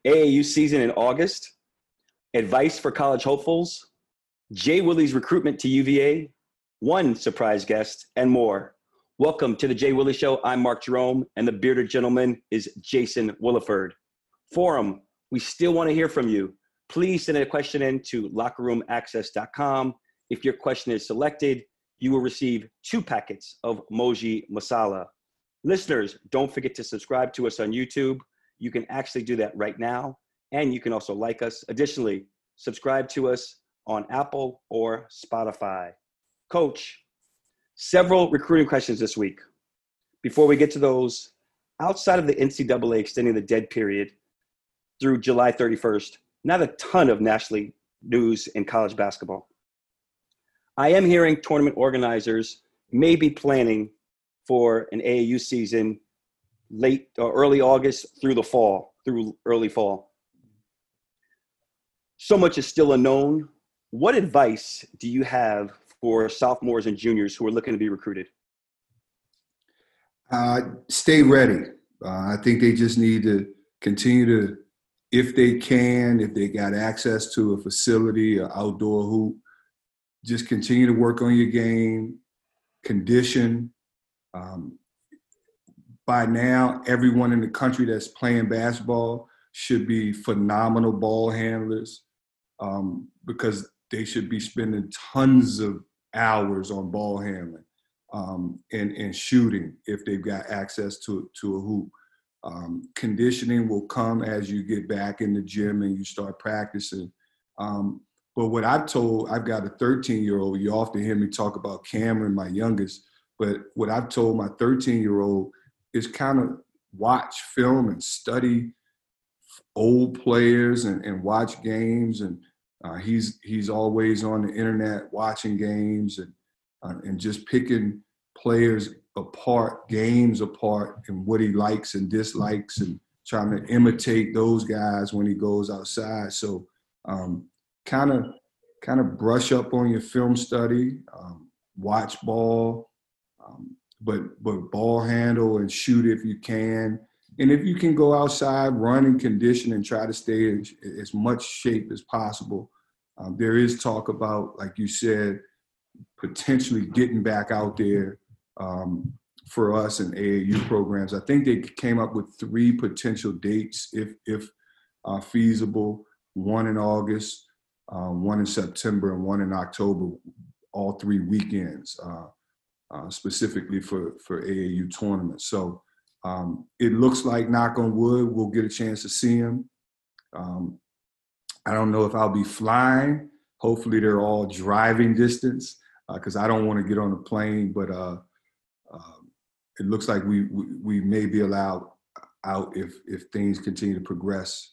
AAU season in August, advice for college hopefuls, Jay Willie's recruitment to UVA, one surprise guest, and more. Welcome to the Jay Willie Show. I'm Mark Jerome, and the bearded gentleman is Jason Williford. Forum, we still want to hear from you. Please send a question in to lockerroomaccess.com. If your question is selected, you will receive 2 packets of Moji Masala. Listeners, don't forget to subscribe to us on YouTube. You can actually do that right now, and you can also like us. Additionally, subscribe to us on Apple or Spotify. Coach, several recruiting questions this week. Before we get to those, outside of the NCAA extending the dead period through July 31st, not a ton of national news in college basketball. I am hearing tournament organizers may be planning for an AAU season late or early August through early fall. So much is still unknown. What advice do you have for sophomores and juniors who are looking to be recruited? Stay ready. I think they just need to continue to, if they got access to a facility, an outdoor hoop, just continue to work on your game, condition. By now, everyone in the country that's playing basketball should be phenomenal ball handlers because they should be spending tons of hours on ball handling and shooting if they've got access to a hoop. Conditioning will come as you get back in the gym and you start practicing. But what I've got a 13-year-old, you often hear me talk about Cameron, my youngest, but what I've told my 13-year-old is kind of watch film and study old players and watch games. And he's always on the internet watching games and just picking players apart, games apart, and what he likes and dislikes, and trying to imitate those guys when he goes outside. So kind of brush up on your film study, watch ball, but ball handle and shoot if you can. And if you can go outside, run and condition and try to stay in as much shape as possible. There is talk about, like you said, potentially getting back out there for us in AAU programs. I think they came up with 3 potential dates if feasible, one in August, one in September, and one in October, all 3 weekends, specifically for AAU tournaments. So it looks like, knock on wood, we'll get a chance to see them. I don't know if I'll be flying. Hopefully they're all driving distance because I don't want to get on a plane, but it looks like we may be allowed out if things continue to progress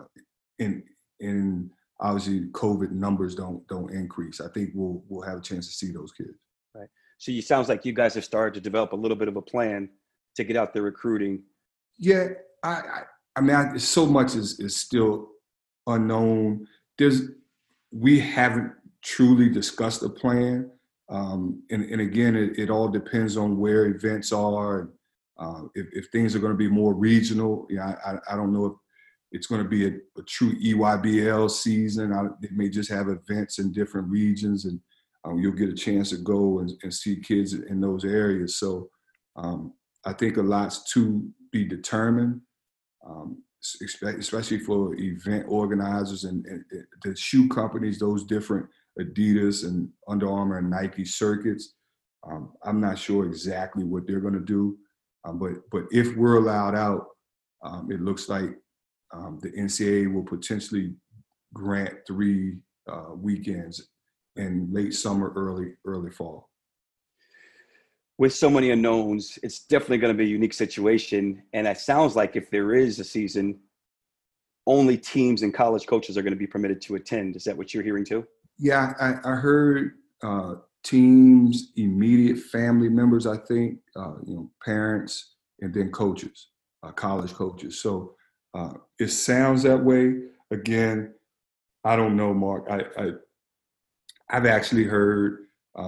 in obviously COVID numbers don't increase. I think we'll have a chance to see those kids. Right. So it sounds like you guys have started to develop a little bit of a plan to get out there recruiting. Yeah, I mean, so much is still unknown. We haven't truly discussed a plan. And again, it all depends on where events are. If things are going to be more regional, I don't know if it's going to be a true EYBL season. It may just have events in different regions, and you'll get a chance to go and see kids in those areas. So I think a lot's to be determined, especially for event organizers and the shoe companies, those different Adidas and Under Armour and Nike circuits. I'm not sure exactly what they're going to do, but if we're allowed out, it looks like the NCAA will potentially grant 3 weekends in late summer, early fall. With so many unknowns, it's definitely going to be a unique situation. And it sounds like if there is a season, only teams and college coaches are going to be permitted to attend. Is that what you're hearing too? Yeah, I heard teams, immediate family members, I think, parents, and then coaches, college coaches. So it sounds that way. Again, I don't know, Mark. I've actually heard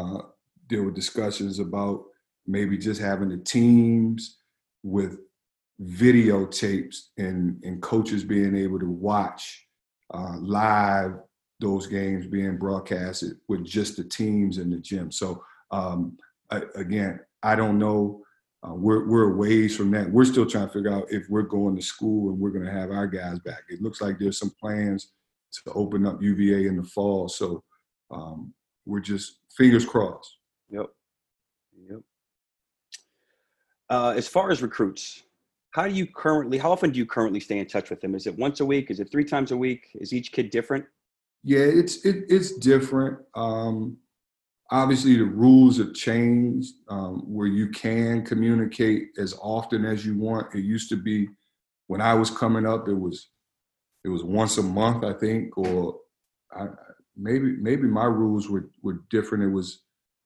there were discussions about maybe just having the teams with videotapes and coaches being able to watch live those games being broadcasted with just the teams in the gym. So again, I don't know. We're a ways from that. We're still trying to figure out if we're going to school and we're going to have our guys back. It looks like there's some plans to open up UVA in the fall. So we're just fingers crossed. Yep. As far as recruits, how often do you currently stay in touch with them? Is it once a week? Is it 3 times a week? Is each kid different? Yeah, it's different. Obviously, the rules have changed where you can communicate as often as you want. It used to be when I was coming up, it was once a month, I think, or maybe my rules were different. It was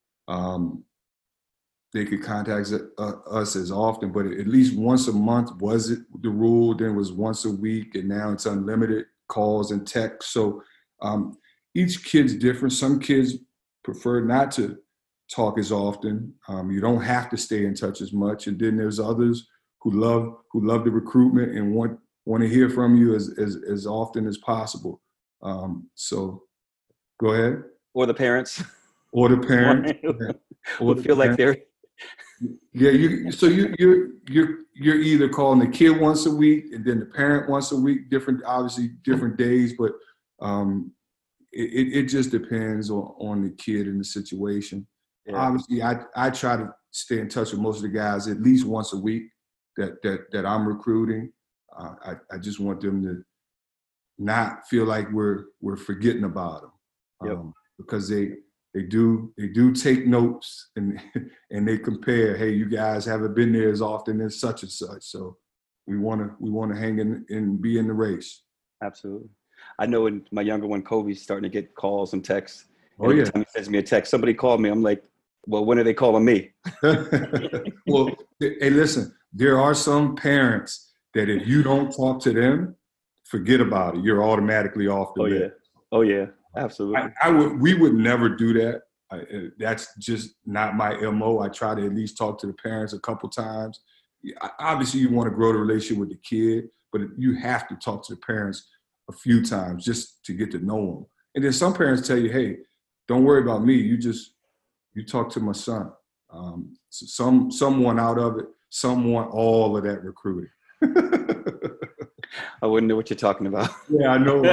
they could contact us as often, but at least once a month was it the rule. Then it was once a week, and now it's unlimited calls and texts. So each kid's different. Some kids prefer not to talk as often. You don't have to stay in touch as much. And then there's others who love the recruitment and want to hear from you as often as possible. So go ahead. Or the parents. Or the parents. Or feel like they're. Yeah, you're either calling the kid once a week and then the parent once a week. Obviously different days, but it just depends on the kid and the situation. Yeah. Obviously, I try to stay in touch with most of the guys at least once a week that I'm recruiting. I just want them to not feel like we're forgetting about them, because they do take notes and they compare. Hey, you guys haven't been there as often as such and such, so we want to hang in and be in the race. Absolutely. I know when my younger one, Kobe's starting to get calls and texts. Every time he sends me a text, somebody called me. I'm like, well, when are they calling me? Well, hey, listen, there are some parents that if you don't talk to them, forget about it. You're automatically off the list. Oh yeah, absolutely. We would never do that. That's just not my MO. I try to at least talk to the parents a couple times. Obviously, you want to grow the relationship with the kid, but you have to talk to the parents a few times just to get to know them. And then some parents tell you, hey, don't worry about me. You talk to my son. So some want out of it. Some want all of that recruiting. I wouldn't know what you're talking about. Yeah, I know.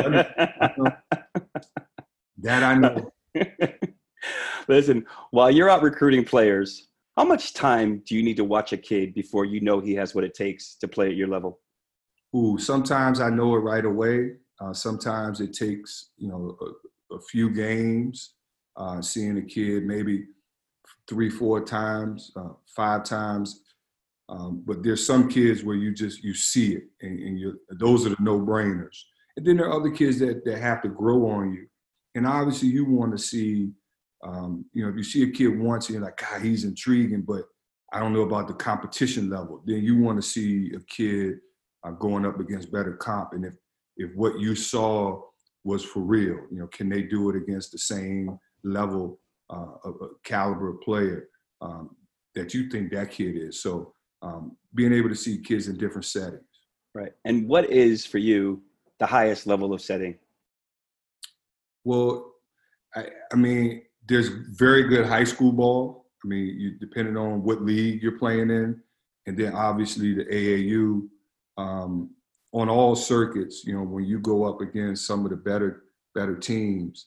That I know. Listen, while you're out recruiting players, how much time do you need to watch a kid before you know he has what it takes to play at your level? Sometimes I know it right away. Sometimes it takes, a few games, seeing a kid maybe 3-4 times, 5 times. But there's some kids where you see it, and those are the no-brainers. And then there are other kids that have to grow on you. And obviously you want to see, if you see a kid once and you're like, God, he's intriguing, but I don't know about the competition level. Then you want to see a kid going up against better comp. And if what you saw was for real, can they do it against the same level of a caliber of player that you think that kid is? So being able to see kids in different settings. Right. And what is for you the highest level of setting? Well, I mean, there's very good high school ball. I mean, depending on what league you're playing in, and then obviously the AAU. On all circuits, when you go up against some of the better teams,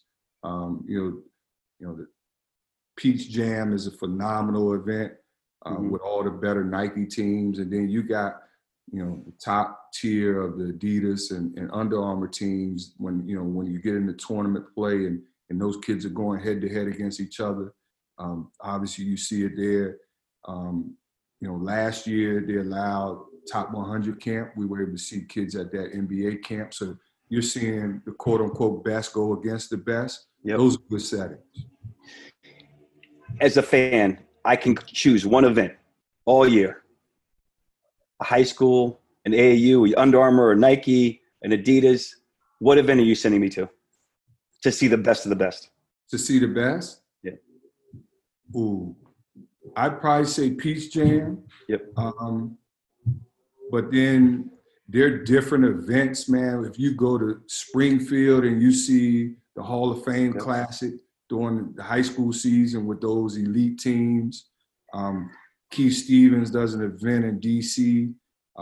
the Peach Jam is a phenomenal event with all the better Nike teams, and then you got the top tier of the Adidas and Under Armour teams. When you get into tournament play and those kids are going head to head against each other, obviously you see it there. Last year they allowed top 100 camp. We were able to see kids at that NBA camp. So you're seeing the quote unquote best go against the best. Yep. Those are good settings. As a fan, I can choose one event all year. A high school, an AAU, Under Armour, or Nike, an Adidas. What event are you sending me to see the best of the best? To see the best? Yeah. Ooh. I'd probably say Peach Jam. Yep. but then there are different events, man. If you go to Springfield and you see the Hall of Fame Classic during the high school season with those elite teams. Keith Stevens does an event in DC,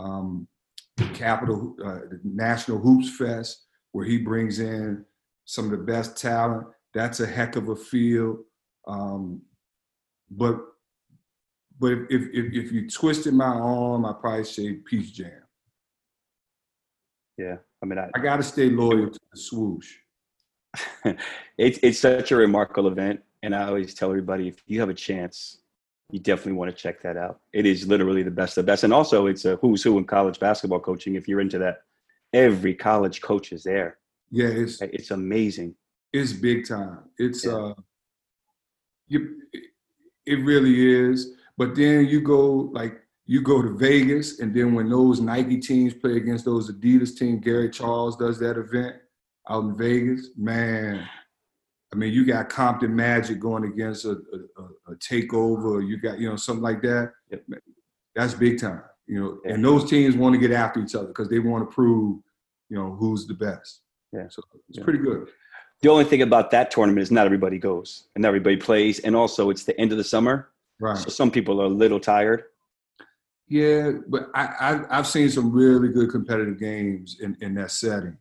the National Hoops Fest, where he brings in some of the best talent. That's a heck of a field. But if you twisted my arm, I'd probably say Peach Jam. Yeah, I mean, I got to stay loyal to the swoosh. It's such a remarkable event, and I always tell everybody, if you have a chance, you definitely want to check that out. It is literally the best of the best, and also it's a who's who in college basketball coaching. If you're into that, every college coach is there. Yeah, it's amazing. It's big time. It's it really is. But then you go to Vegas, and then when those Nike teams play against those Adidas teams, Gary Charles does that event out in Vegas. Man, I mean, you got Compton Magic going against a takeover. You got, something like that. Yep. That's big time, And those teams want to get after each other because they want to prove, who's the best. Yeah. So it's pretty good. The only thing about that tournament is not everybody goes and everybody plays. And also it's the end of the summer. Right. So some people are a little tired. Yeah, but I've seen some really good competitive games in that setting.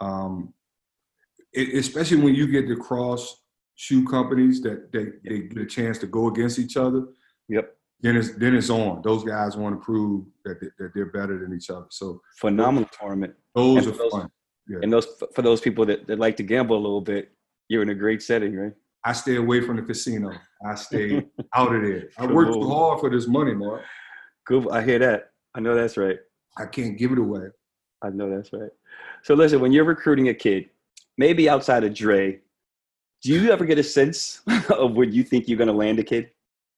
Especially when you get the cross shoe companies that they get a chance to go against each other. Yep. Then it's on. Those guys want to prove that they're better than each other. So phenomenal tournament. Those are fun. Yeah. And for those people that like to gamble a little bit, you're in a great setting, right? I stay away from the casino. I stay out of there. I work too hard for this money, Mark. Good. I hear that. I know that's right. I can't give it away. I know that's right. So listen, when you're recruiting a kid, maybe outside of Dre, do you ever get a sense of when you think you're going to land a kid?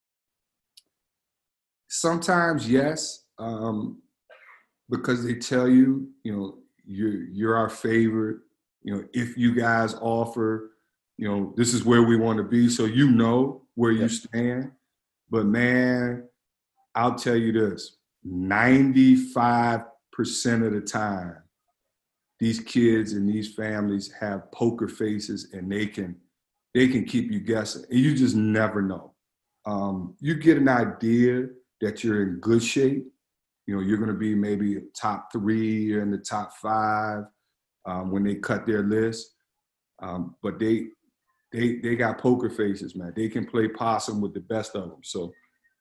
Sometimes, yes, because they tell you, you're our favorite. If you guys offer, this is where we want to be, so where you stand. But man, I'll tell you this: 95% of the time, these kids and these families have poker faces, and they can keep you guessing, and you just never know. You get an idea that you're in good shape. You're going to be maybe top 3 or in the top 5 when they cut their list. But they got poker faces, man. They can play possum with the best of them. So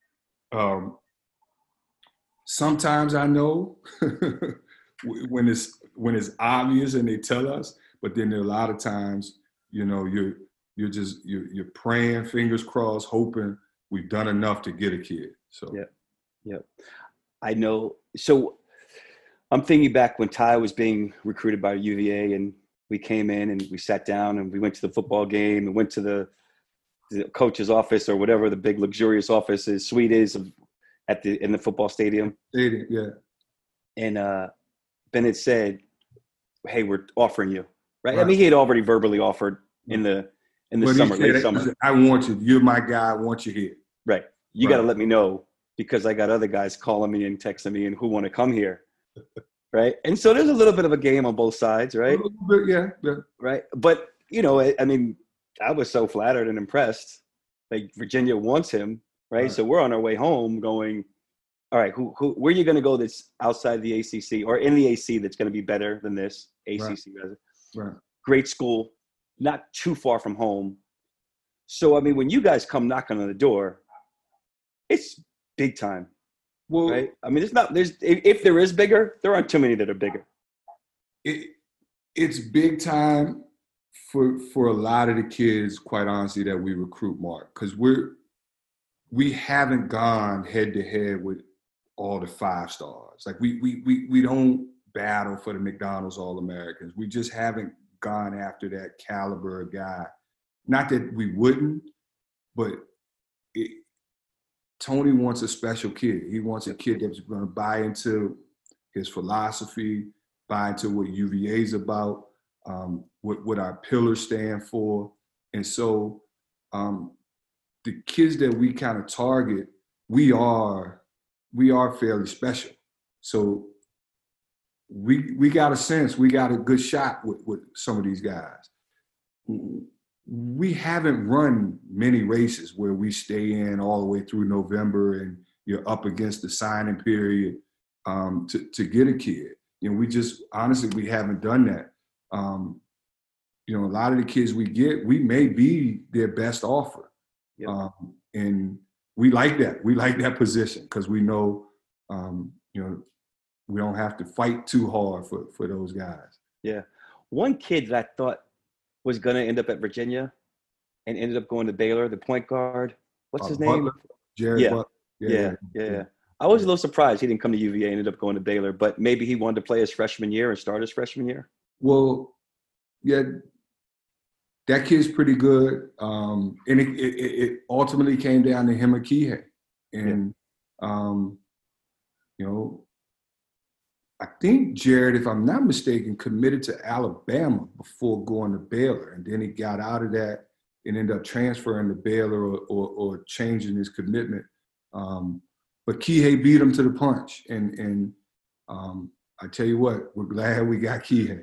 sometimes I know when it's obvious and they tell us, but then there are a lot of times, you're praying, fingers crossed, hoping we've done enough to get a kid. So yeah. I know. So I'm thinking back when Ty was being recruited by UVA, and we came in and we sat down and we went to the football game and went to the coach's office or whatever the big luxurious suite is in the football stadium. Yeah. And Bennett said, "Hey, we're offering you." Right? I mean, he had already verbally offered in the summer, late summer. I want you. You're my guy. I want you here. Right. You got to let me know, because I got other guys calling me and texting me and who want to come here. Right. And so there's a little bit of a game on both sides, right? A little bit, yeah. Right. But, I mean, I was so flattered and impressed. Like, Virginia wants him, right? So we're on our way home going, all right, where are you going to go that's outside the ACC or in the AC that's going to be better than this ACC? Right. Great school, not too far from home. So, I mean, when you guys come knocking on the door, it's big time. Well, right? I mean, if there is bigger, there aren't too many that are bigger. It's big time for a lot of the kids, quite honestly, that we recruit, Mark, because we haven't gone head to head with all the 5 stars. Like we don't battle for the McDonald's All-Americans. We just haven't gone after that caliber of guy. Not that we wouldn't, but Tony wants a special kid. He wants a kid that's going to buy into his philosophy, buy into what UVA is about, what our pillars stand for. And so the kids that we kind of target, we are fairly special. So we got a sense, we got a good shot with some of these guys. We haven't run many races where we stay in all the way through November and you're up against the signing period to get a kid. We just, honestly, we haven't done that. A lot of the kids we get, we may be their best offer. Yep. And we like that. We like that position because we know, we don't have to fight too hard for those guys. Yeah. One kid that I thought was going to end up at Virginia and ended up going to Baylor, the point guard. What's his name? Butler, Jared Butler. Yeah. I was a little surprised he didn't come to UVA and ended up going to Baylor, but maybe he wanted to play his freshman year and start his freshman year. Well, yeah, that kid's pretty good. And it ultimately came down to him and Kihei. And, I think Jared, if I'm not mistaken, committed to Alabama before going to Baylor. And then he got out of that and ended up transferring to Baylor or changing his commitment. But Kihei beat him to the punch. And I tell you what, we're glad we got Kihei.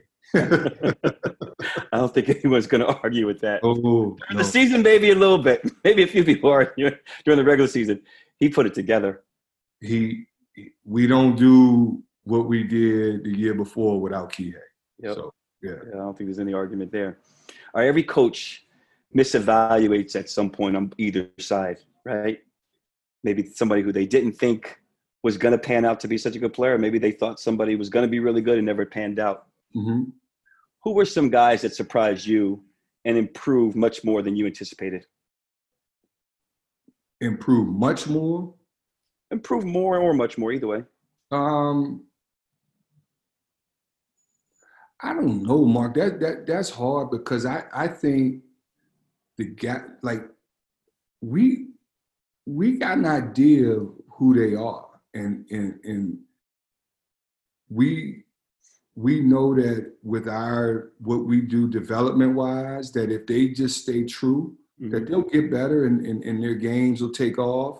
I don't think anyone's going to argue with that. During the season, maybe a little bit. Maybe a few people argue during the regular season. He put it together. We don't do what we did the year before without Kihei. Yep. So, yeah, I don't think there's any argument there. All right, every coach misevaluates at some point on either side, right? Maybe somebody who they didn't think was going to pan out to be such a good player. Maybe they thought somebody was going to be really good and never panned out. Mm-hmm. Who were some guys that surprised you and improved much more than you anticipated? Improved much more? Improved more or much more, either way. I don't know, Mark. That's hard because I think the guy, like, we got an idea of who they are, and we know that with what we do development wise, that if they just stay true, mm-hmm. that they'll get better and their games will take off.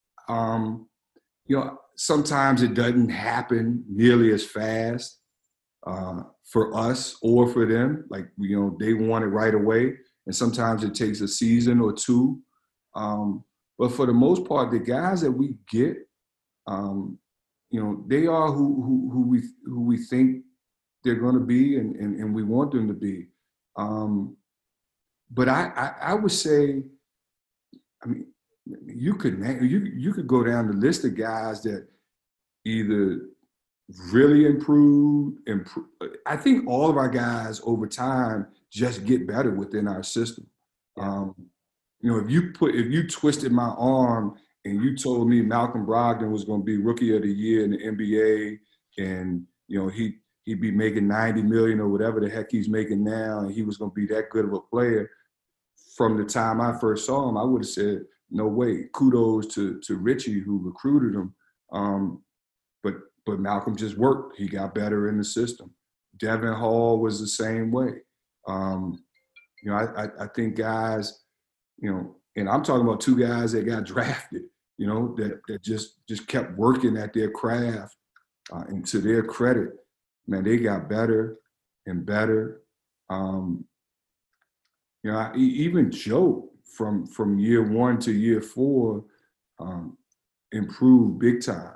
Sometimes it doesn't happen nearly as fast for us or for them. Like, they want it right away. And sometimes it takes a season or two. But for the most part, the guys that we get, they are who we think they're going to be and we want them to be. But I would say, you could go down the list of guys that either really improved. I think all of our guys over time just get better within our system. If you twisted my arm and you told me Malcolm Brogdon was going to be Rookie of the Year in the NBA, and he'd be making $90 million or whatever the heck he's making now, and he was going to be that good of a player from the time I first saw him, I would have said, no way. Kudos to Richie who recruited him. But Malcolm just worked. He got better in the system. Devin Hall was the same way. I think guys, and I'm talking about two guys that got drafted, that just kept working at their craft. And to their credit, man, they got better and better. Even Joe from year 1 to year 4 improved big time.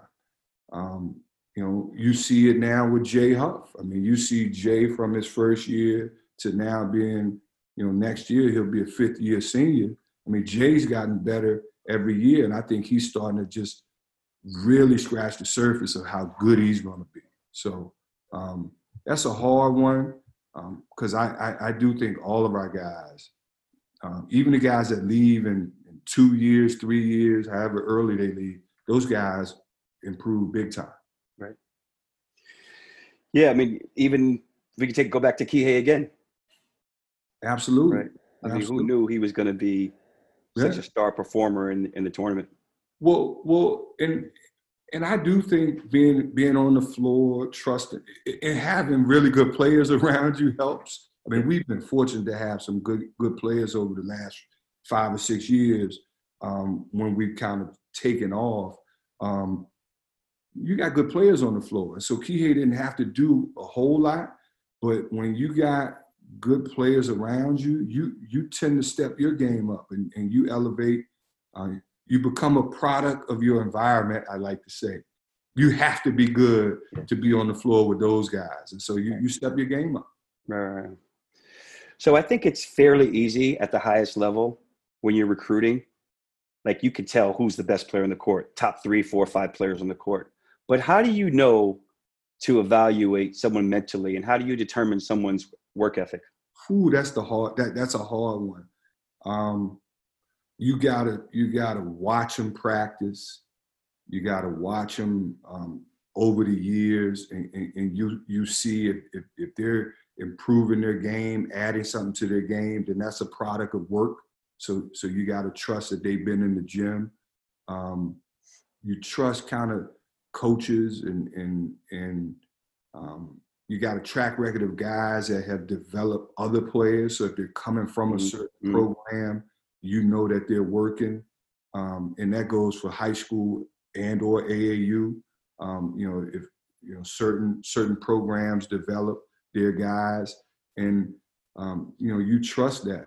You see it now with Jay Huff. You see Jay from his first year to now being, next year he'll be a 5th-year senior. Jay's gotten better every year, and I think he's starting to just really scratch the surface of how good he's going to be. So that's a hard one because I do think all of our guys, even the guys that leave in 2 years, 3 years, however early they leave, those guys improve big time. Right. Yeah, even we could go back to Kihei again. Absolutely. Right. Who knew he was going to be such a star performer in the tournament? Well, and I do think being on the floor, trusting, and having really good players around you helps. We've been fortunate to have some good players over the last 5 or 6 years when we've kind of taken off. you got good players on the floor. And so Kihei didn't have to do a whole lot, but when you got good players around you, you tend to step your game up and you elevate. You become a product of your environment, I like to say. You have to be good to be on the floor with those guys. And so you step your game up. Right. So I think it's fairly easy at the highest level when you're recruiting. Like you can tell who's the best player in the court, top 3, 4, 5 players on the court. But how do you know to evaluate someone mentally, and how do you determine someone's work ethic? Ooh, that's a hard one. You gotta watch them practice. You gotta watch them over the years, and you see if they're improving their game, adding something to their game, then that's a product of work. So you gotta trust that they've been in the gym. You trust kind of coaches and you got a track record of guys that have developed other players. So if they're coming from a certain program, you know that they're working. And that goes for high school and or AAU. If certain programs develop their guys, and you trust that.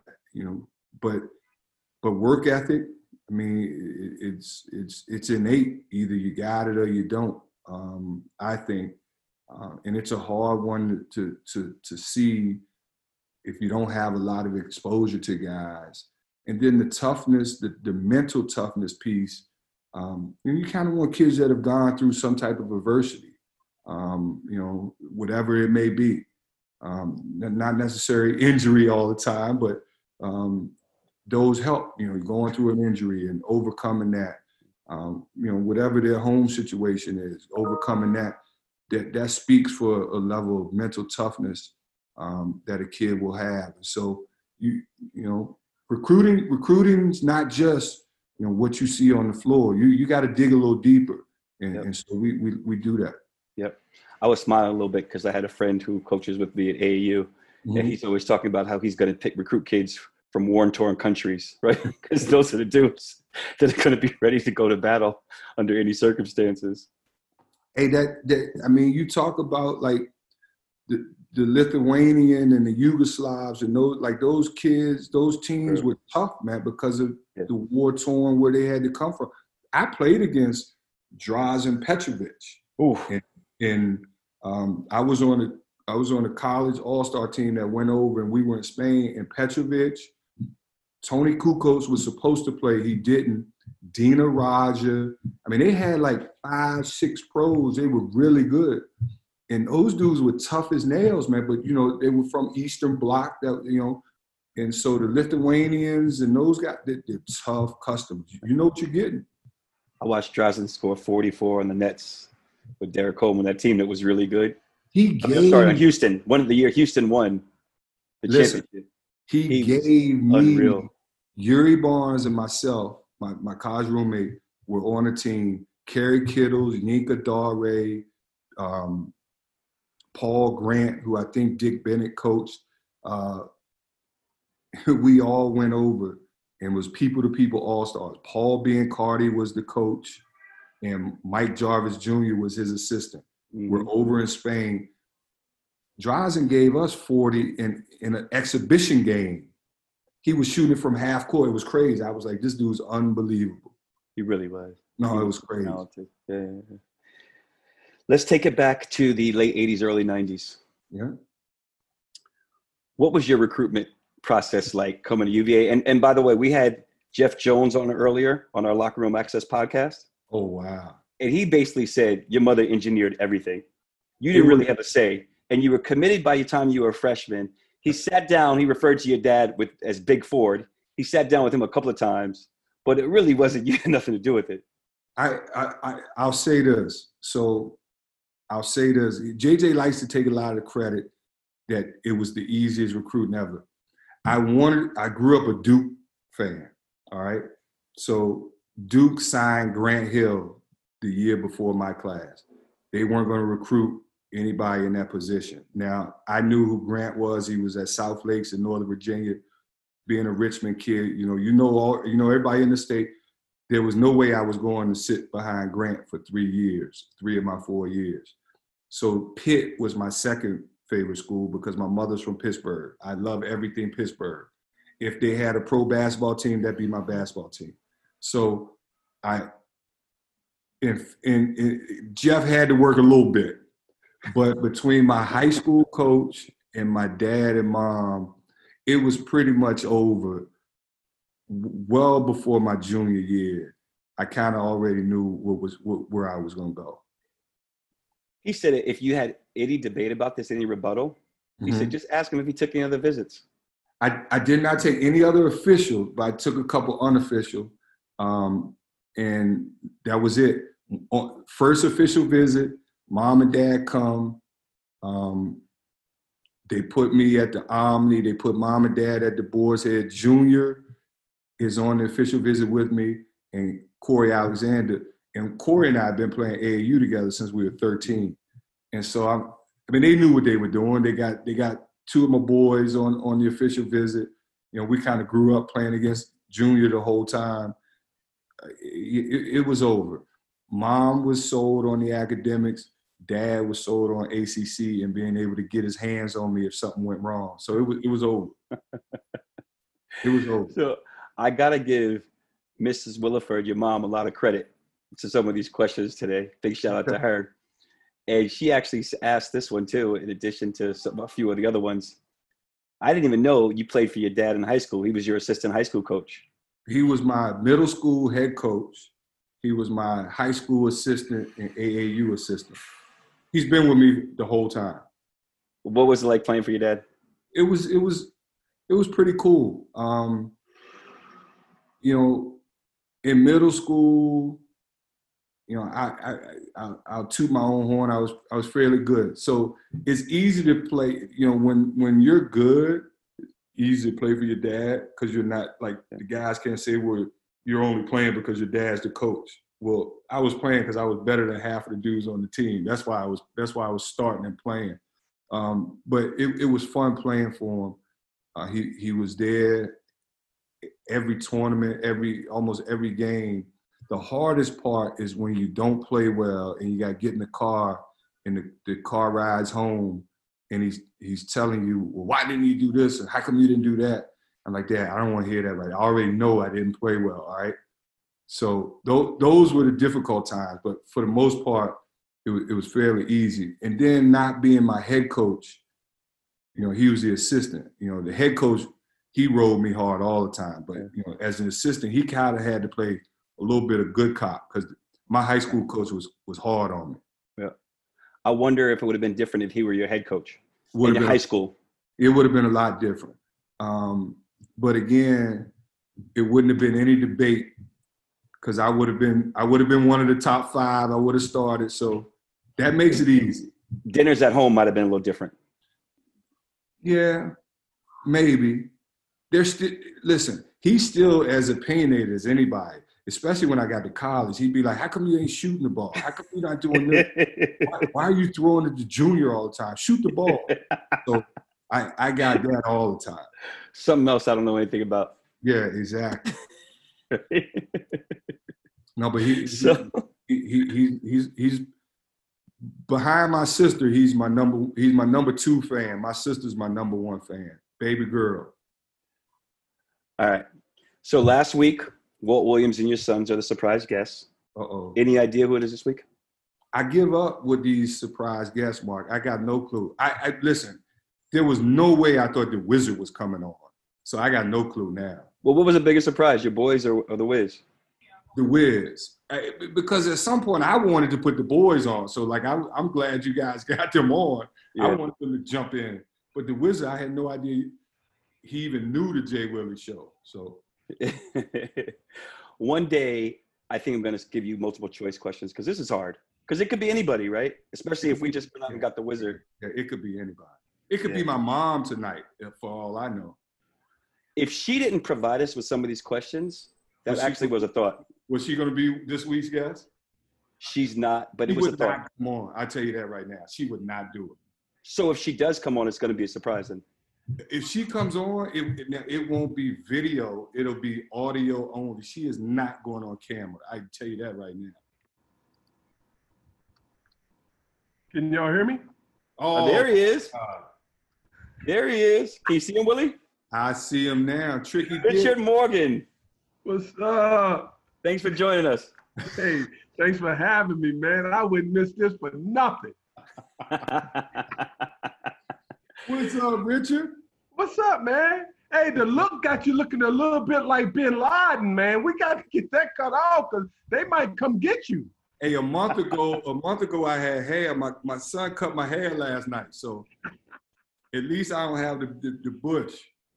But work ethic, I mean, it's innate. Either you got it or you don't. I think, and it's a hard one to see if you don't have a lot of exposure to guys. And then the toughness, the mental toughness piece. And you kind of want kids that have gone through some type of adversity, whatever it may be. Not necessarily injury all the time, but those help, going through an injury and overcoming that, whatever their home situation is, overcoming that speaks for a level of mental toughness that a kid will have. And so, recruiting's not just, what you see on the floor. You got to dig a little deeper. And so we do that. Yep. I was smiling a little bit because I had a friend who coaches with me at AAU, and he's always talking about how he's going to recruit kids from war-torn countries, right? Because those are the dudes that are going to be ready to go to battle under any circumstances. Hey, you talk about like the Lithuanian and the Yugoslavs and those kids, those teams were tough, man, because of the war-torn where they had to come from. I played against Drazen Petrovic. Ooh. And I was on a college all-star team that went over, and we were in Spain. And Petrovic, Tony Kukoc was supposed to play. He didn't. Dina Raja. I mean, they had like 5, 6 pros. They were really good. And those dudes were tough as nails, man. But, they were from Eastern Bloc, and so the Lithuanians and those guys, they're tough customers. You know what you're getting. I watched Drazen score 44 on the Nets with Derek Coleman, that team that was really good. Houston. One of the year Houston won the championship. He gave me unreal. Yuri Barnes and myself, my college roommate, were on a team. Kerry Kittles, Yinka Dare, Paul Grant, who I think Dick Bennett coached. We all went over and was people-to-people all-stars. Paul Biancardi was the coach, and Mike Jarvis Jr. was his assistant. We're over in Spain. Drazen gave us 40 in an exhibition game. He was shooting from half court. It was crazy. I was like, this dude's unbelievable. He really was. No, it was crazy. Yeah. Let's take it back to the late 80s, early 90s. Yeah. What was your recruitment process like coming to UVA? And by the way, we had Jeff Jones on earlier on our Locker Room Access podcast. Oh, wow. And he basically said, your mother engineered everything. You didn't really have a say. And you were committed by the time you were a freshman. He sat down, he referred to your dad as Big Ford. He sat down with him a couple of times, but it really wasn't, you had nothing to do with it. I'll say this. JJ likes to take a lot of credit that it was the easiest recruiting ever. I grew up a Duke fan, all right? So Duke signed Grant Hill the year before my class. They weren't going to recruit anybody in that position. Now, I knew who Grant was. He was at South Lakes in Northern Virginia, being a Richmond kid. Everybody in the state. there was no way I was going to sit behind Grant for 3 years, 3 of my 4 years. So Pitt was my second favorite school because my mother's from Pittsburgh. I love everything Pittsburgh. If they had a pro basketball team, that'd be my basketball team. So Jeff had to work a little bit, but between my high school coach and my dad and mom, it was pretty much over well before my junior year. I kind of already knew where I was going to go. He said if you had any debate about this, any rebuttal, he said just ask him if he took any other visits. I did not take any other official, but I took a couple unofficial, and that was it. First official visit, mom and dad come. They put me at the Omni. They put mom and dad at the Boar's Head. Junior is on the official visit with me, and Corey Alexander. And Corey and I have been playing AAU together since we were 13. And so they knew what they were doing. They got 2 of my boys on the official visit. You know, we kind of grew up playing against Junior the whole time. It was over. Mom was sold on the academics. Dad was sold on ACC and being able to get his hands on me if something went wrong. So it was over. It was over. So I got to give Mrs. Williford, your mom, a lot of credit to some of these questions today. Big shout out to her. And she actually asked this one too, in addition to a few of the other ones. I didn't even know you played for your dad in high school. He was your assistant high school coach. He was my middle school head coach. He was my high school assistant and AAU assistant. He's been with me the whole time. What was it like playing for your dad? It was pretty cool. You know, in middle school, you know, I'll toot my own horn. I was fairly good. So it's easy to play. You know, when you're good, easy to play for your dad because you're not like the guys can't say, well, you're only playing because your dad's the coach. Well, I was playing because I was better than half of the dudes on the team. That's why I was starting and playing. But it was fun playing for him. He was there every tournament, almost every game. The hardest part is when you don't play well and you got to get in the car and the car rides home and he's telling you, well, why didn't you do this? And how come you didn't do that? I'm like, Dad, I don't want to hear that. Right? I already know I didn't play well, all right? So those were the difficult times. But for the most part, it was fairly easy. And then not being my head coach, you know, he was the assistant. You know, the head coach, he rode me hard all the time. But, you know, as an assistant, he kind of had to play a little bit of good cop because my high school coach was hard on me. Yeah. I wonder if it would have been different if he were your head coach in your high school. It would have been a lot different. But again, it wouldn't have been any debate because I would have been one of the top 5. I would have started. So that makes it easy. Dinners at home might have been a little different. Yeah, maybe. Listen, he's still as opinionated as anybody, especially when I got to college. He'd be like, how come you ain't shooting the ball? How come you're not doing this? Why are you throwing it to Junior all the time? Shoot the ball. So I got that all the time. Something else I don't know anything about. Yeah, exactly. No, but he's behind my sister. He's my number 2 fan. My sister's my number 1 fan. Baby girl. All right. So last week, Walt Williams and your sons are the surprise guests. Uh-oh. Any idea who it is this week? I give up with these surprise guests, Mark. I got no clue. I listen, there was no way I thought the Wizard was coming on. So I got no clue now. Well, what was the biggest surprise, your boys or the Wiz? The Wiz. Because at some point I wanted to put the boys on. So like I'm glad you guys got them on. Yeah. I wanted them to jump in. But the Wizard, I had no idea he even knew the Jay Willie show. So one day, I think I'm going to give you multiple choice questions because this is hard. Because it could be anybody, right? Especially if we just went out and got the Wizard. Yeah, it could be anybody. It could be my mom tonight, for all I know. If she didn't provide us with some of these questions, that actually was a thought. Was she going to be this week's guest? She's not, but it was a thought. Come on, I tell you that right now. She would not do it. So if she does come on, it's going to be a surprise then. If she comes on, it won't be video. It'll be audio only. She is not going on camera. I can tell you that right now. Can y'all hear me? Oh, there he is. There he is. Can you see him, Willie? I see him now. Tricky Richard Morgan. What's up? Thanks for joining us. Hey, thanks for having me, man. I wouldn't miss this for nothing. What's up, Richard? What's up, man? Hey, the look got you looking a little bit like Bin Laden, man. We got to get that cut off because they might come get you. Hey, a month ago I had hair. My son cut my hair last night, so at least I don't have the bush.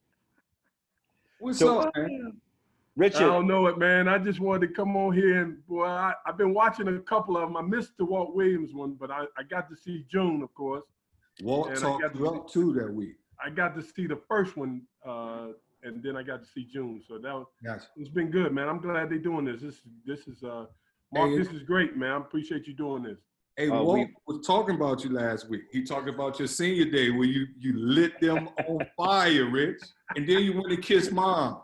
What's up, man? Richard. I don't know it, man. I just wanted to come on here and, boy, I've been watching a couple of them. I missed the Walt Williams one, but I got to see June, of course. Walt talked you up too that week. I got to see the first one, and then I got to see June. So that was, gotcha. It's been good, man. I'm glad they're doing this. This is Mark. This is great, man. I appreciate you doing this. Hey, Walt was talking about you last week. He talked about your senior day where you lit them on fire, Rich, and then you went to kiss Mom.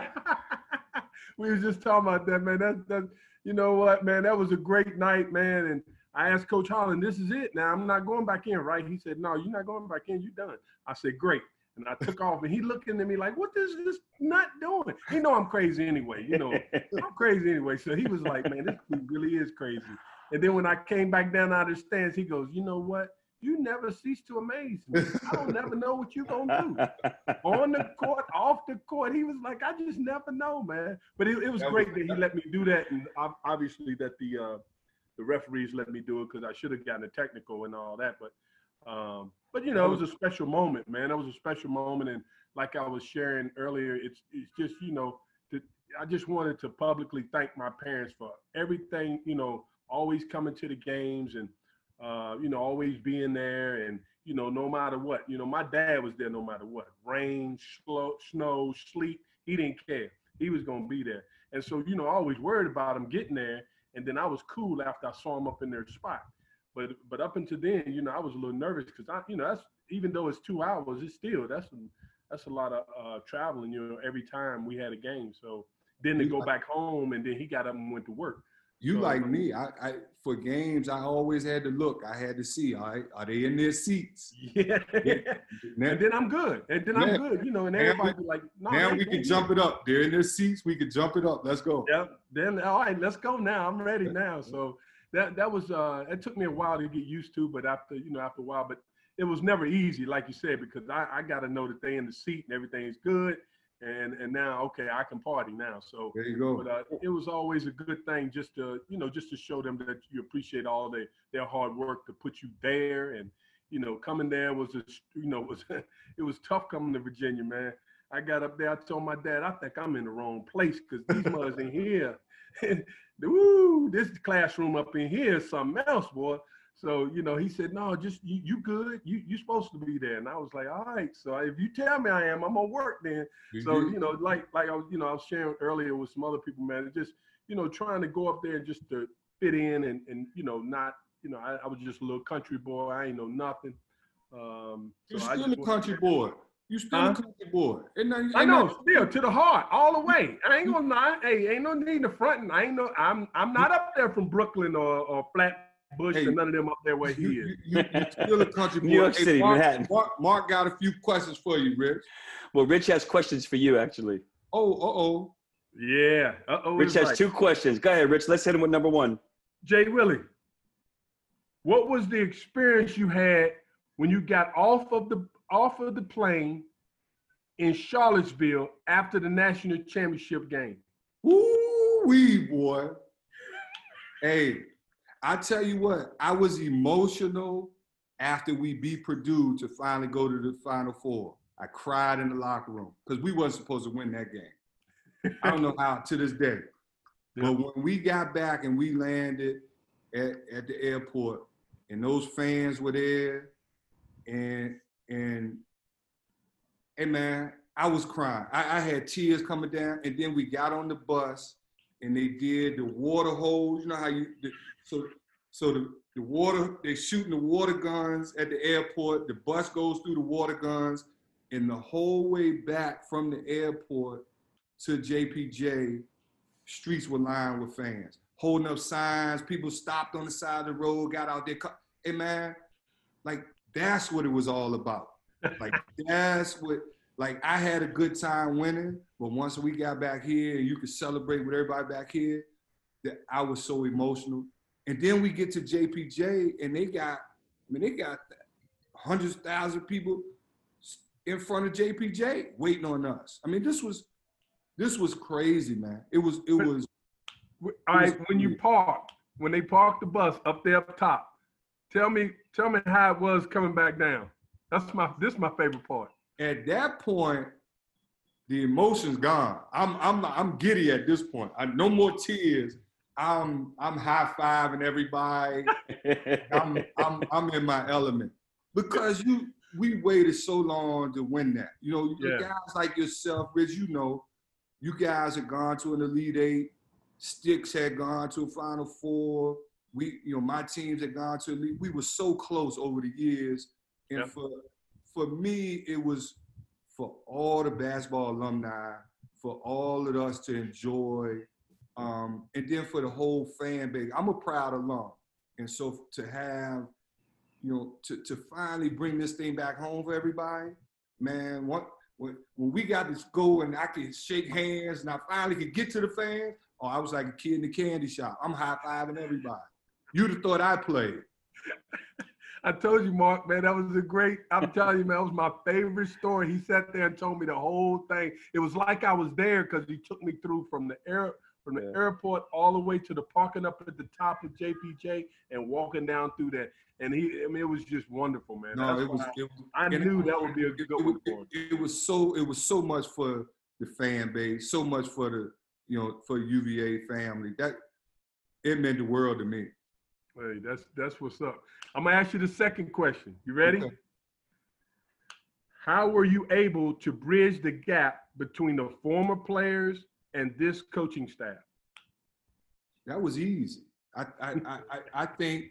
We was just talking about that, man. That you know what, man? That was a great night, man. And I asked Coach Holland, "This is it now. I'm not going back in, right?" He said, "No, you're not going back in. You're done." I said, "Great." And I took off, and he looking at me like, "What is this nut doing?" He know I'm crazy anyway. You know, I'm crazy anyway. So he was like, "Man, this really is crazy." And then when I came back down out of the stands, he goes, "You know what? You never cease to amaze me. I don't never know what you're going to do. On the court, off the court." He was like, "I just never know, man." But it was great that he let me do that. And obviously that the referees let me do it because I should have gotten a technical and all that. But you know, it was a special moment, man. It was a special moment. And like I was sharing earlier, it's just, you know, I just wanted to publicly thank my parents for everything, you know, always coming to the games and, you know, always being there and, you know, no matter what, you know, my dad was there no matter what, rain, snow, sleet, he didn't care. He was going to be there. And so, you know, I always worried about him getting there. And then I was cool after I saw him up in their spot. But up until then, you know, I was a little nervous because you know, that's, even though it's 2 hours, it's still, that's a lot of traveling, you know, every time we had a game. So then to go back home and then he got up and went to work. You like me. I for games, I always had to look. I had to see, all right, are they in their seats? Yeah. And then I'm good. And then I'm good, you know, and everybody be like, no. Now we can jump it up. They're in their seats. We can jump it up. Let's go. Yeah. Then, all right, let's go now. I'm ready now. So that was, it took me a while to get used to, but after a while, but it was never easy, like you said, because I got to know that they in the seat and everything's good. And now, okay, I can party now. So there you go. But it was always a good thing just to show them that you appreciate all their hard work to put you there. And, you know, coming there was, it was tough coming to Virginia, man. I got up there, I told my dad, I think I'm in the wrong place because these mothers in here, woo, this classroom up in here is something else, boy. So, you know, he said, "No, just you good. You supposed to be there." And I was like, "All right. So if you tell me I am, I'm gonna work then." So, you know, like I was, you know, I was sharing earlier with some other people, man, just, you know, trying to go up there just to fit in and you know, not, you know, I was just a little country boy. I ain't know nothing. You're still a country boy. You still a country boy. I know, still to the heart, all the way. I ain't gonna lie. Hey, ain't no need to front. I'm not up there from Brooklyn or Flatbush and none of them up there where he is. You're still a country boy. New York City, Manhattan. Mark got a few questions for you, Rich. Well, Rich has questions for you, actually. Oh. Yeah. Rich has 2 questions. Go ahead, Rich. Let's hit him with number 1. Jay Willie, what was the experience you had when you got off of the plane in Charlottesville after the national championship game? Woo-wee, boy. Hey, I tell you what, I was emotional after we beat Purdue to finally go to the Final Four. I cried in the locker room because we wasn't supposed to win that game. I don't know how to this day. But when we got back and we landed at the airport and those fans were there and hey man, I was crying. I had tears coming down, and then we got on the bus and they did the water hose. You know how the water, they're shooting the water guns at the airport. The bus goes through the water guns. And the whole way back from the airport to JPJ, streets were lined with fans, holding up signs. People stopped on the side of the road, got out there. Hey, man, like, that's what it was all about. Like, that's what, like, I had a good time winning, but once we got back here and you could celebrate with everybody back here, that I was so emotional. And then we get to JPJ and they got hundreds of thousands of people in front of JPJ waiting on us. I mean, this was crazy, man. It was. All right, when they parked the bus up there up top, tell me how it was coming back down. This is my favorite part. At that point, the emotion's gone. I'm giddy at this point. No more tears. I'm high-fiving everybody. I'm in my element because we waited so long to win that. You know, guys like yourself, Rich, you know, you guys had gone to an Elite Eight. Sticks had gone to a Final Four. My teams had gone to Elite. We were so close over the years. And for me, it was for all the basketball alumni, for all of us to enjoy, and then for the whole fan base. I'm a proud alum. And so to have, to finally bring this thing back home for everybody, man, when we got to go and I could shake hands and I finally could get to the fans, I was like a kid in the candy shop. I'm high-fiving everybody. You'd have thought I played. I told you, Mark, man, I'm telling you, man, that was my favorite story. He sat there and told me the whole thing. It was like I was there because he took me through from the airport all the way to the parking up at the top of JPJ and walking down through that. And it was just wonderful, man. No, I knew that would be a good one for him. It was so much for the fan base, so much for the, for UVA family. That it meant the world to me. Hey, that's what's up. I'm gonna ask you the second question. You ready? Okay. How were you able to bridge the gap between the former players and this coaching staff? That was easy. I think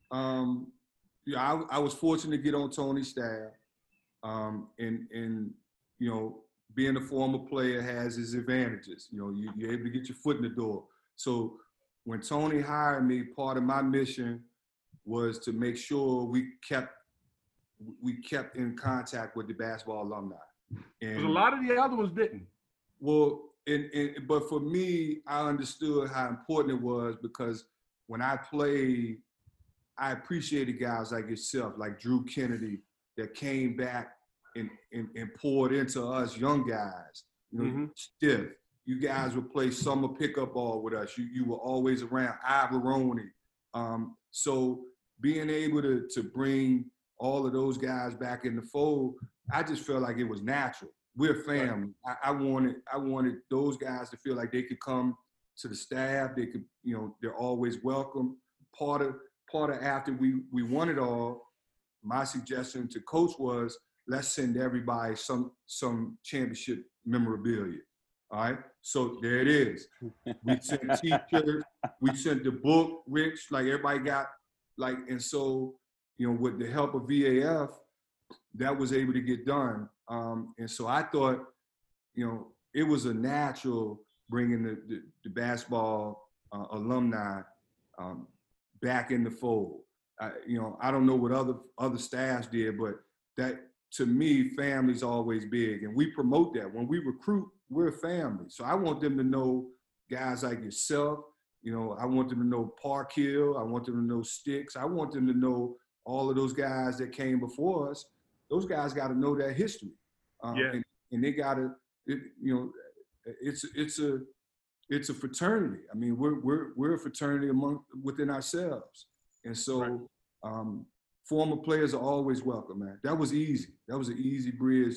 I was fortunate to get on Tony's staff, and being a former player has its advantages. You're able to get your foot in the door. So when Tony hired me, part of my mission was to make sure we kept in contact with the basketball alumni. And a lot of the other ones didn't. Well, but for me, I understood how important it was because when I played, I appreciated guys like yourself, like Drew Kennedy, that came back and poured into us young guys. Stiff. You guys would play summer pickup ball with us. You were always around. Ivoroni. So being able to bring all of those guys back in the fold, I just felt like it was natural. We're family. I wanted those guys to feel like they could come to the staff. They could, they're always welcome. Part of after we won it all, my suggestion to coach was, let's send everybody some championship memorabilia. All right, so there it is. We sent T-shirts, we sent the book, Rich, like everybody got, and so, with the help of VAF, that was able to get done. And so I thought, it was a natural bringing the basketball alumni back in the fold. I don't know what other staffs did, but that, to me, family's always big, and we promote that. When we recruit, we're a family. So I want them to know guys like yourself. I want them to know Park Hill. I want them to know Sticks. I want them to know all of those guys that came before us. Those guys got to know that history. And they got to, it's a fraternity. I mean, we're a fraternity within ourselves. And so former players are always welcome, man. That was easy. That was an easy bridge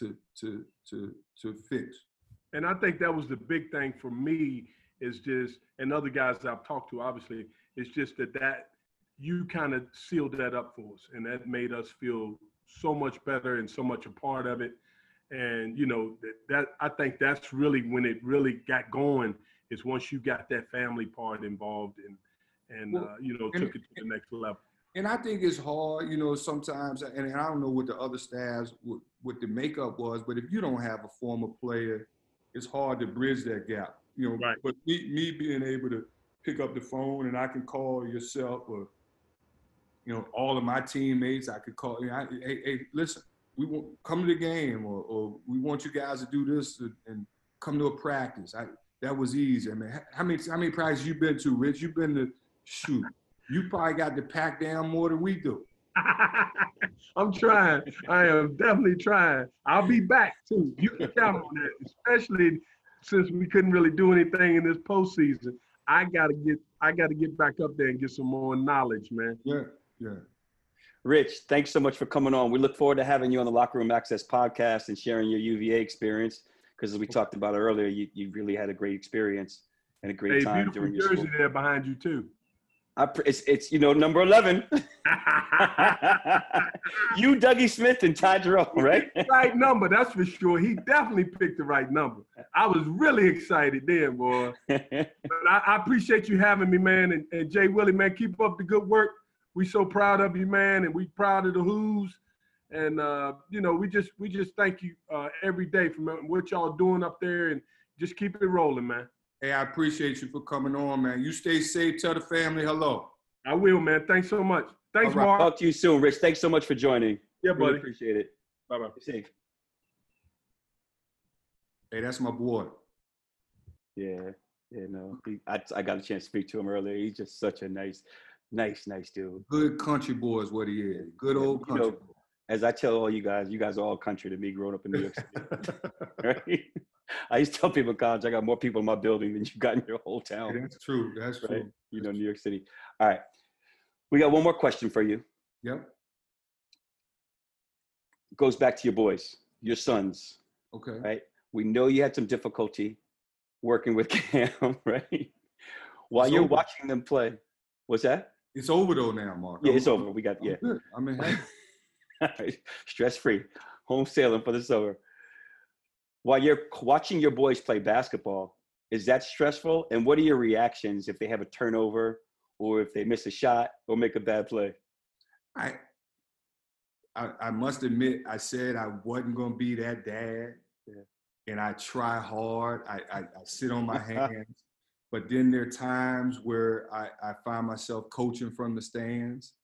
to fix. And I think that was the big thing for me is just, and other guys that I've talked to, obviously, it's just that you kind of sealed that up for us. And that made us feel so much better and so much a part of it. And, that I think that's really when it really got going is once you got that family part involved and took it to the next level. And I think it's hard, sometimes, and I don't know what the other staffs, what the makeup was, but if you don't have a former player, it's hard to bridge that gap. Right. But me being able to pick up the phone and I can call yourself or, all of my teammates, I could call, hey, listen, we want come to the game or we want you guys to do this and come to a practice. That was easy. I mean, how many practices you been to, Rich? You've been to shoot. You probably got to pack down more than we do. I'm trying. I am definitely trying. I'll be back too. You can count on that, especially since we couldn't really do anything in this postseason. I gotta get back up there and get some more knowledge, man. Yeah. Rich, thanks so much for coming on. We look forward to having you on the Locker Room Access podcast and sharing your UVA experience. Because as we talked about earlier, you really had a great experience and a great time during your jersey school. there behind you too. It's number 11. You, Dougie Smith, and Ty Jerome, right? Right number, that's for sure. He definitely picked the right number. I was really excited then, boy. But I appreciate you having me, man. And Jay Willie, man, keep up the good work. We so proud of you, man, and we proud of the Who's. And we just thank you every day for what y'all doing up there, and just keep it rolling, man. Hey, I appreciate you for coming on, man. You stay safe. Tell the family hello. I will, man. Thanks so much. Thanks, All right. Mark. Talk to you soon, Rich. Thanks so much for joining. Yeah, Really buddy. appreciate it. Bye-bye. Be safe. Hey, that's my boy. Yeah, no. I got a chance to speak to him earlier. He's just such a nice dude. Good country boy is what he is. Good old country boy. As I tell all you guys are all country to me growing up in New York City. Right? I used to tell people in college, I got more people in my building than you got in your whole town. That's true. That's true. Right? New York City. All right. We got one more question for you. Yep. Goes back to your boys, your sons. Okay. Right? We know you had some difficulty working with Cam, right? While you're watching them play. What's that? It's over though now, Mark. Yeah, it's over. We got, yeah. Good. I mean, hey. Stress-free. Home sailing for the summer. While you're watching your boys play basketball, is that stressful? And what are your reactions if they have a turnover or if they miss a shot or make a bad play? I must admit, I said I wasn't going to be that dad. Yeah. And I try hard. I sit on my hands. But then there are times where I find myself coaching from the stands.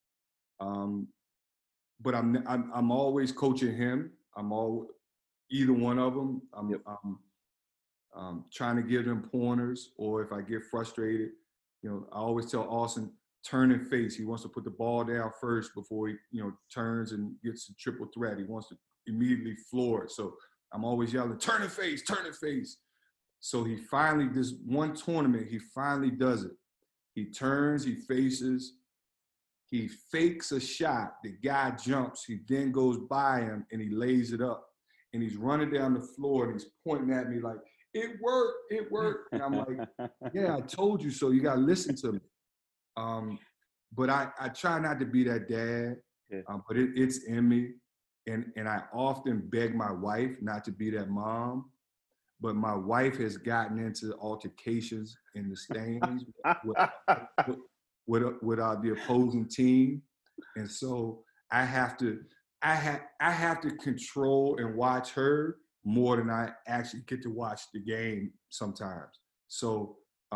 But I'm always coaching him. Either one of them. I'm trying to give them pointers, or if I get frustrated, I always tell Austin, turn and face. He wants to put the ball down first before he, turns and gets a triple threat. He wants to immediately floor it. So I'm always yelling, turn and face, turn and face. So he finally, this one tournament, he finally does it. He turns, he faces, he fakes a shot. The guy jumps. He then goes by him and he lays it up. And he's running down the floor and he's pointing at me like, it worked. And I'm like, yeah, I told you so. You got to listen to me. But I try not to be that dad, but it's in me. And I often beg my wife not to be that mom. But my wife has gotten into altercations in the stands with the opposing team. And so I have to control and watch her more than I actually get to watch the game sometimes. So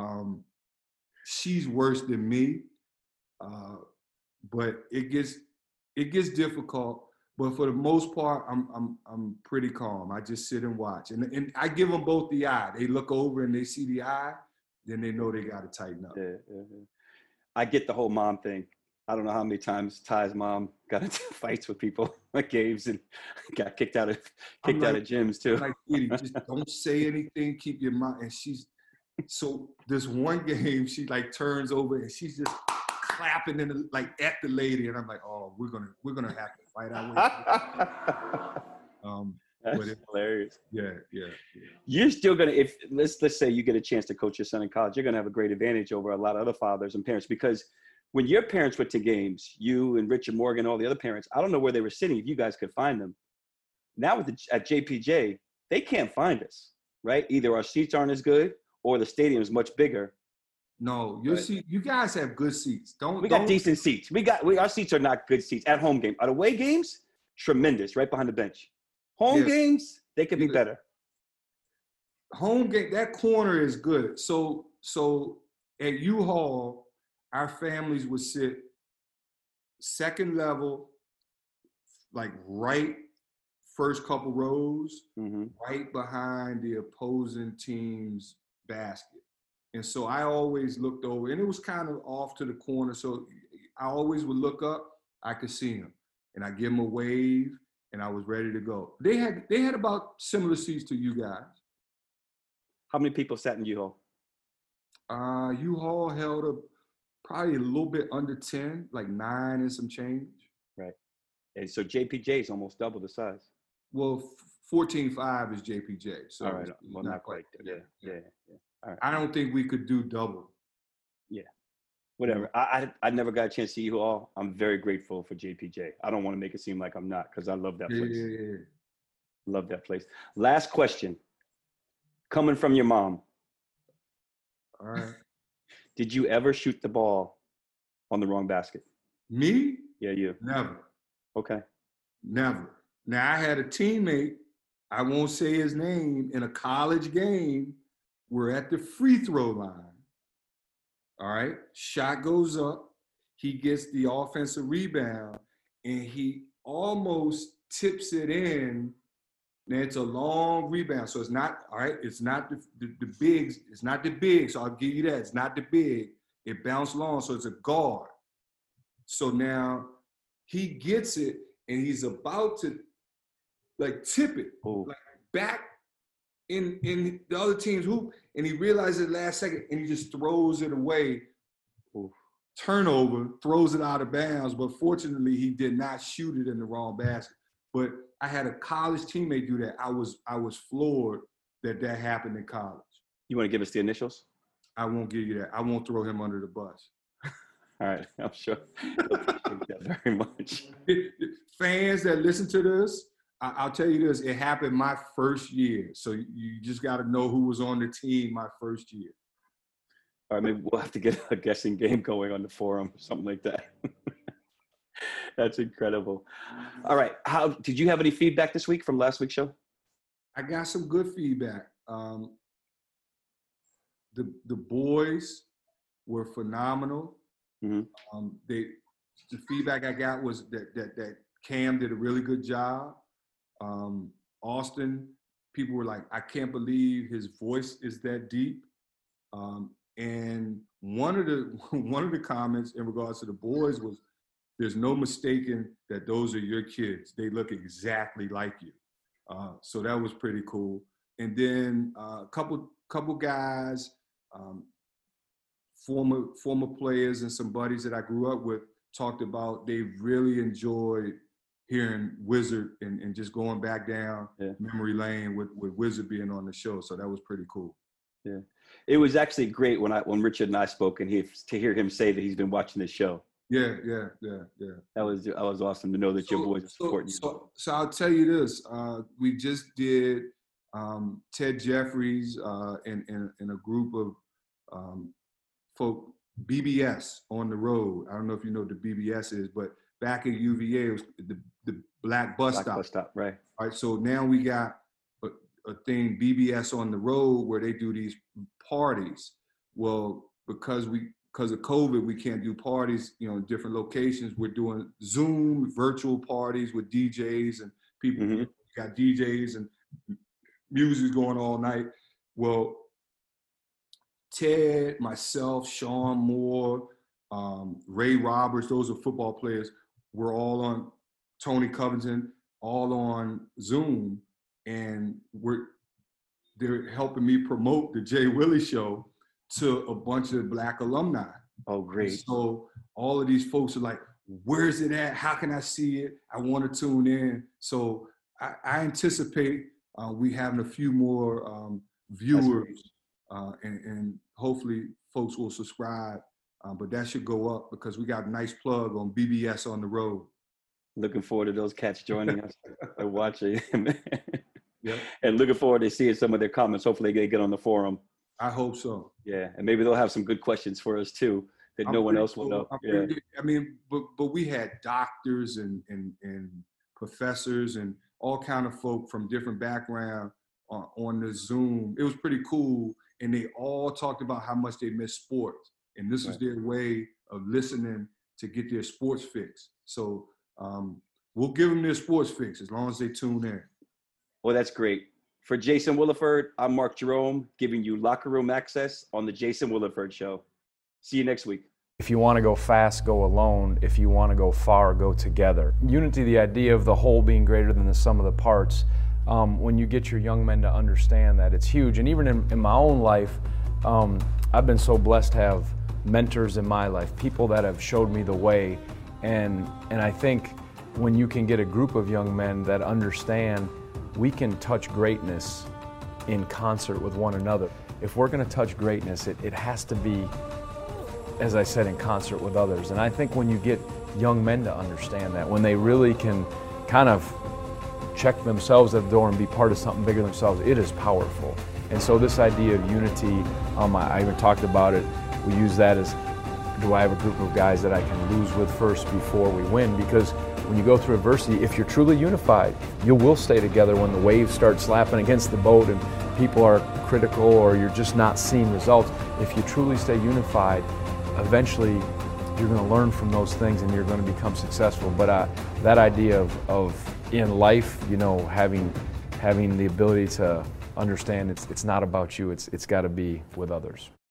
she's worse than me, but it gets difficult. But for the most part, I'm pretty calm. I just sit and watch, and I give them both the eye. They look over and they see the eye, then they know they got to tighten up. Yeah. I get the whole mom thing. I don't know how many times Ty's mom got into fights with people at games and got kicked out of gyms too. Like, Edie, just don't say anything. Keep your mouth. And so this one game, she like turns over and she's just clapping at the lady, and I'm like, oh, we're gonna have to fight our way. That's hilarious. Yeah. You're still gonna, if let's say you get a chance to coach your son in college, you're gonna have a great advantage over a lot of other fathers and parents, because when your parents went to games, you and Richard Morgan, all the other parents, I don't know where they were sitting if you guys could find them. Now at JPJ, they can't find us, right? Either our seats aren't as good or the stadium is much bigger. No, your seat. You guys have good seats. We got decent seats. Our seats are not good seats at home game. At away games, tremendous, right behind the bench. Home games, they could be better. Home game, that corner is good. So at U-Haul, our families would sit second level, like right first couple rows, right behind the opposing team's basket. And so I always looked over, and it was kind of off to the corner. So I always would look up, I could see him, and I give him a wave, and I was ready to go. They had about similar seats to you guys. How many people sat in U-Haul? U-Haul held up probably a little bit under 10, like 9 and some change. Right. And so JPJ is almost double the size. Well, 14.5 is JPJ. So all right. Well, not quite. Yeah. All right. I don't think we could do double. Yeah. Whatever. I never got a chance to see U-Haul. I'm very grateful for JPJ. I don't want to make it seem like I'm not, because I love that place. Yeah. Love that place. Last question. Coming from your mom. All right. Did you ever shoot the ball on the wrong basket? Me? Yeah, you. Never. Okay. Never. Now, I had a teammate, I won't say his name, in a college game. We're at the free throw line. All right. Shot goes up. He gets the offensive rebound, and he almost tips it in. Now, it's a long rebound, so it's not, all right, it's not the bigs. It's not the big, so I'll give you that. It's not the big. It bounced long, so it's a guard. So now he gets it, and he's about to, like, tip it, like, back in the other team's hoop, and he realizes it last second, and he just throws it away. Turnover, throws it out of bounds, but fortunately, he did not shoot it in the wrong basket. But I had a college teammate do that. I was floored that happened in college. You want to give us the initials? I won't give you that. I won't throw him under the bus. All right, I'm sure. I appreciate that very much. Fans that listen to this, I'll tell you this, it happened my first year. So you just got to know who was on the team my first year. All right, maybe we'll have to get a guessing game going on the forum, something like that. That's incredible. All right. How did you have any feedback this week from last week's show? I got some good feedback. The boys were phenomenal. Mm-hmm. The feedback I got was that Cam did a really good job. Austin, people were like, I can't believe his voice is that deep. And one of the comments in regards to the boys was, there's no mistaking that those are your kids. They look exactly like you. So that was pretty cool. And then a couple guys, former players and some buddies that I grew up with talked about they really enjoyed hearing Wizard and just going back down memory lane with Wizard being on the show. So that was pretty cool. Yeah, it was actually great when Richard and I spoke, and to hear him say that he's been watching the show. Yeah. That was awesome to know that your boys are supporting you. So I'll tell you this: we just did Ted Jeffries and a group of folk, BBS on the road. I don't know if you know what the BBS is, but back at UVA, it was the Black Bus Stop. Bus Stop, right? All right. So now we got a thing, BBS on the road, where they do these parties. Well, because of COVID, we can't do parties, in different locations. We're doing Zoom virtual parties with DJs and people. Mm-hmm. Got DJs and music going all night. Well, Ted, myself, Sean Moore, Ray Roberts, those are football players. We're all on, Tony Covington, all on Zoom, and they're helping me promote the Jay Willie Show to a bunch of Black alumni. Oh, great. And so all of these folks are like, where's it at? How can I see it? I want to tune in. So I anticipate we having a few more viewers and hopefully folks will subscribe. But that should go up because we got a nice plug on BBS on the road. Looking forward to those cats joining us and watching. Yep. And looking forward to seeing some of their comments. Hopefully they get on the forum I hope so. Yeah, and maybe they'll have some good questions for us too that no one else will know. Yeah. I mean, but we had doctors and professors and all kind of folk from different backgrounds on the Zoom. It was pretty cool, and they all talked about how much they miss sports, and this was their way of listening to get their sports fix. So we'll give them their sports fix as long as they tune in. Well, that's great. For Jason Williford, I'm Mark Jerome, giving you locker room access on the Jason Williford Show. See you next week. If you want to go fast, go alone. If you want to go far, go together. Unity, the idea of the whole being greater than the sum of the parts, when you get your young men to understand that, it's huge. And even in my own life, I've been so blessed to have mentors in my life, people that have showed me the way. And I think when you can get a group of young men that understand we can touch greatness in concert with one another. If we're going to touch greatness, it has to be, as I said, in concert with others. And I think when you get young men to understand that, when they really can kind of check themselves at the door and be part of something bigger than themselves, it is powerful. And so this idea of unity, I even talked about it, we use that as, do I have a group of guys that I can lose with first before we win? Because when you go through adversity, if you're truly unified, you will stay together when the waves start slapping against the boat and people are critical or you're just not seeing results. If you truly stay unified, eventually you're going to learn from those things and you're going to become successful. But that idea of in life, you know, having the ability to understand it's not about you, it's got to be with others.